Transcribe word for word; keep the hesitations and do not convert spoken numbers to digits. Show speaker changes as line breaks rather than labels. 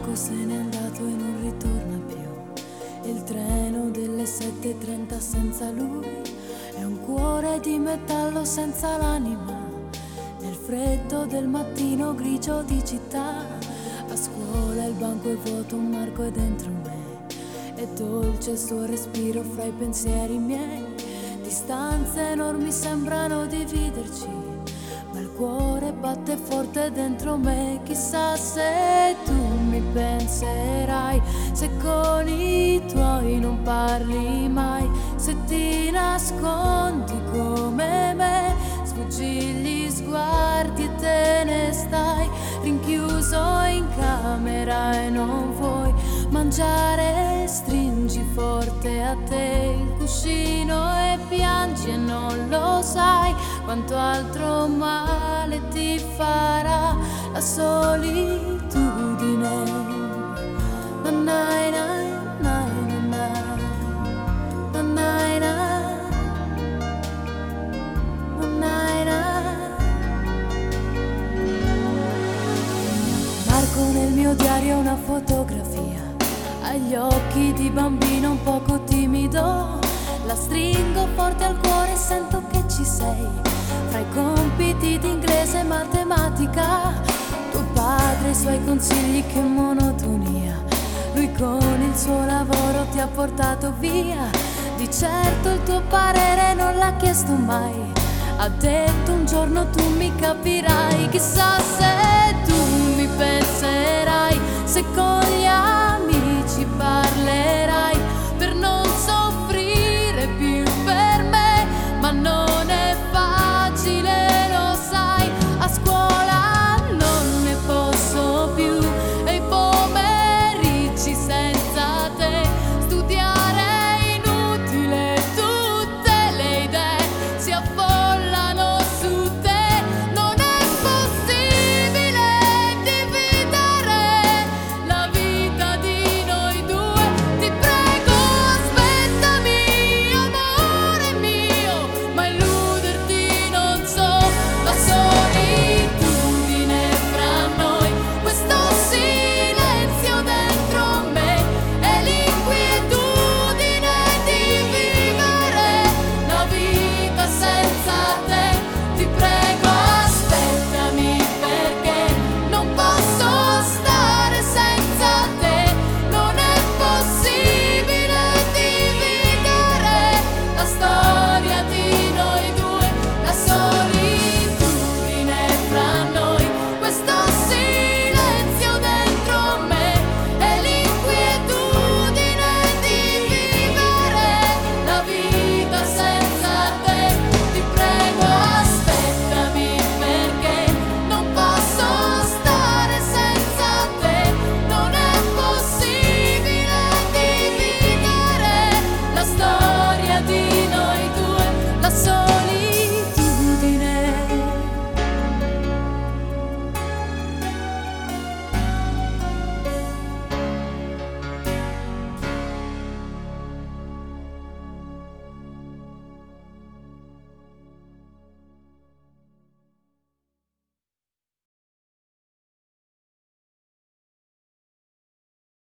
Marco se n'è andato e non ritorna più. Il treno delle sette e trenta senza lui è un cuore di metallo senza l'anima. Nel freddo del mattino grigio di città, a scuola il banco è vuoto, un Marco è dentro me. È dolce il suo respiro fra i pensieri miei. Distanze enormi sembrano dividerci, ma il cuore batte forte dentro me. Chissà se tu mi penserai, se con i tuoi non parli mai, se ti nascondi come me, sfuggi gli sguardi e te ne stai rinchiuso in camera e non vuoi mangiare. Stringi forte a te il cuscino e piangi e non lo sai quanto altro male ti farà la solitudine. Nanai, nai, nai, nai, nanai, nai, nanai, nai. Marco nel mio diario una fotografia, agli occhi di bambino un poco timido. La stringo forte al cuore e sento che ci sei, fra i compiti di inglese e matematica. Tuo padre e i suoi consigli, che monotonia. Lui con il suo lavoro ti ha portato via. Di certo il tuo parere non l'ha chiesto mai, ha detto un giorno tu mi capirai. Chissà se tu mi penserai, se con